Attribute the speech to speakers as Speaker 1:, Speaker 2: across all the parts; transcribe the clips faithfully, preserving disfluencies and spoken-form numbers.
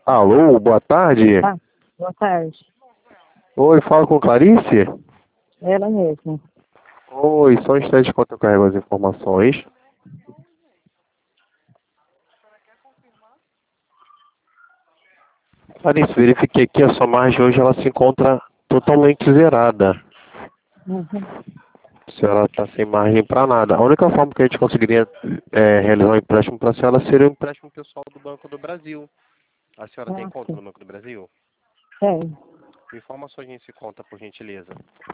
Speaker 1: Alô, boa tarde.
Speaker 2: Ah, boa tarde.
Speaker 1: Oi, fala com Clarice?
Speaker 2: Ela mesma.
Speaker 1: Oi, só um instante enquanto eu carrego as informações. Clarice, verifiquei que a sua margem hoje ela se encontra totalmente zerada.
Speaker 2: Uhum.
Speaker 1: A senhora está sem margem para nada. A única forma que a gente conseguiria é, realizar um empréstimo para a senhora seria um empréstimo pessoal do Banco do Brasil. A senhora tem
Speaker 2: Ah,
Speaker 1: conta
Speaker 2: sim.
Speaker 1: no Banco do Brasil?
Speaker 2: Tem.
Speaker 1: Me informa a sua agência de conta, por gentileza.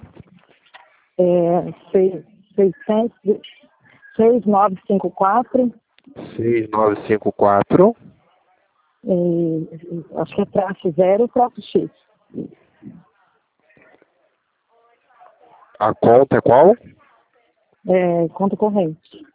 Speaker 2: É, seis, seiscentos, seis nove cinco quatro,
Speaker 1: seis nove cinco quatro.
Speaker 2: e, acho que é traço zero, traço X.
Speaker 1: A conta é qual?
Speaker 2: É, conta corrente.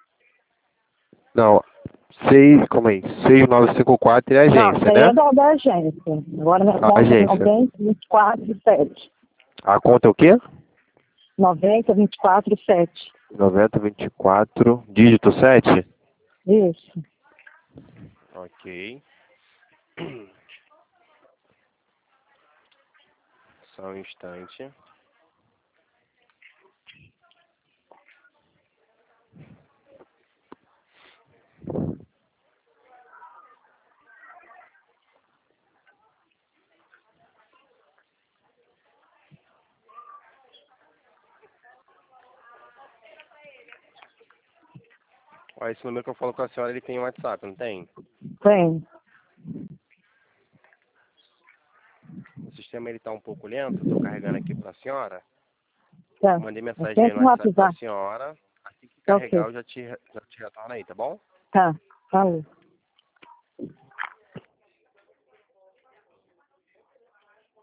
Speaker 1: Não, seis, como é? seis nove cinco quatro é a
Speaker 2: Não, isso
Speaker 1: agência,
Speaker 2: aí
Speaker 1: né?
Speaker 2: é da, da agência. Agora minha
Speaker 1: A
Speaker 2: conta é
Speaker 1: agência.
Speaker 2: noventa, vinte e quatro, sete.
Speaker 1: A conta é o quê?
Speaker 2: noventa, vinte e quatro, sete.
Speaker 1: noventa vinte e quatro, dígito sete?
Speaker 2: Isso.
Speaker 1: Ok. Só um instante. Ó, esse número que eu falo com a senhora, ele tem WhatsApp, não tem?
Speaker 2: Tem.
Speaker 1: O sistema ele tá um pouco lento, estou carregando aqui para a senhora.
Speaker 2: Tá.
Speaker 1: Mandei
Speaker 2: Mas
Speaker 1: mensagem aí
Speaker 2: tenta
Speaker 1: no
Speaker 2: no
Speaker 1: WhatsApp para a
Speaker 2: WhatsApp.
Speaker 1: senhora. Assim que
Speaker 2: Tá
Speaker 1: carregar,
Speaker 2: ok.
Speaker 1: eu já te, já te retorno aí, tá bom?
Speaker 2: Tá. Falou.